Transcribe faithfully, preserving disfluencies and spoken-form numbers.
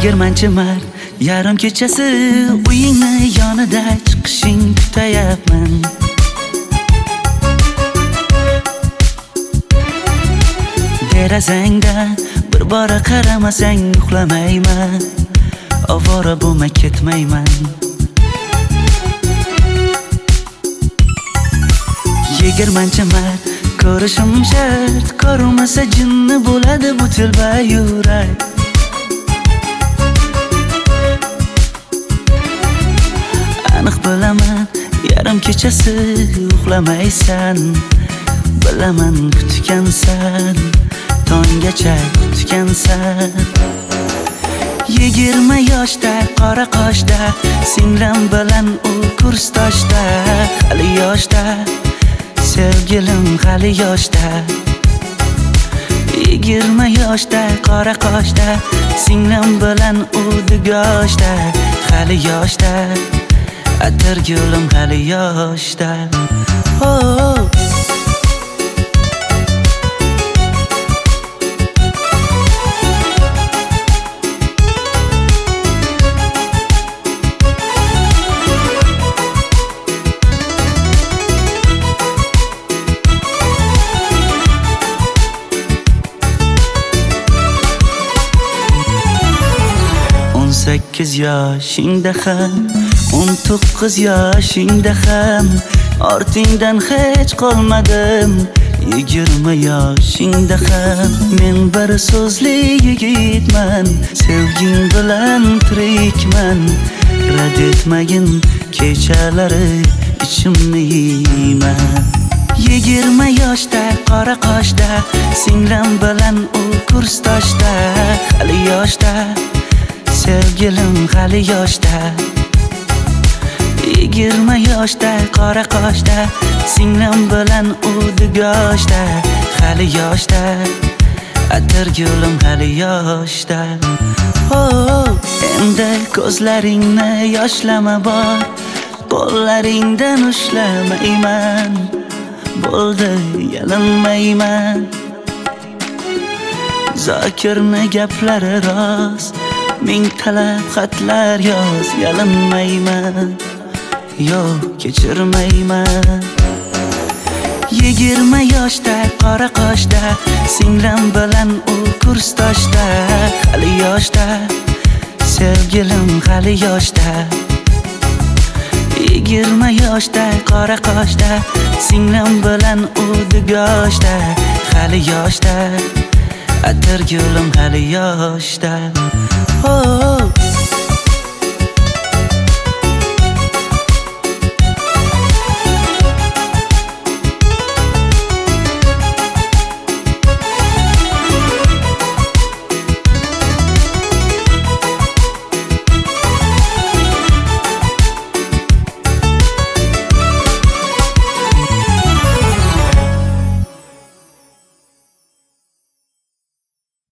Yigirmanchi mart yarim kechasi uyingni yonida chiqishing kutayapman. Derazangdan bir bora qaramasang uxlamayman. Ovora bo'lma ketmayman. Yigirmanchi mart ko'rishim shart, ko'rmasa jinni bo'ladi bu tilba yurak. Aniq bilaman, yarim kechasi uxlamaysan. Bilaman kutgansan, tonggacha kutgansan. Yigirma yoshda, qora qoshda, singlim bilan u kursdoshda. Hali yoshda, sevgilim hali yoshda. Yigirma yoshda, qora qoshda, singlim bilan u dugoshda. Hali yoshda, atirgulim hali yoshda. Oh o'n sakkiz yoshingda ham, o'n to'qqiz yoshingda ham ortingdan hech qolmadim. Yigirma yoshingda ham men bir so'zli yigitman. Sevging bilan tirikman. Rad etmagin kechalari ichimni yeyman. Yigirma yoshda, qora qoshda, singlim bilan u kursdoshda. Hali yoshda, sevgilim hali yoshda. Yigirma yoshda, qora qoshda, singlim bilan u dugoshda. Hali yoshda, atirgulim hali yoshda. Oh, endi ko'zlaringni yoshlama bor, qo'llaringdan ushlamayman. Bo'ldi, yalinmayman. Zokirni gaplari rost, ming talab xatlar yoz, yalinmayman. Yo'q, kechirmayman. Yigirma yoshda, qora qoshda, singlim bilan u kursdoshda. Hali yoshda, sevgilim hali yoshda. Yigirma yoshda, qora qoshda, singlim bilan u dugoshda. Hali yoshda, atirgulim hali yoshda. Oh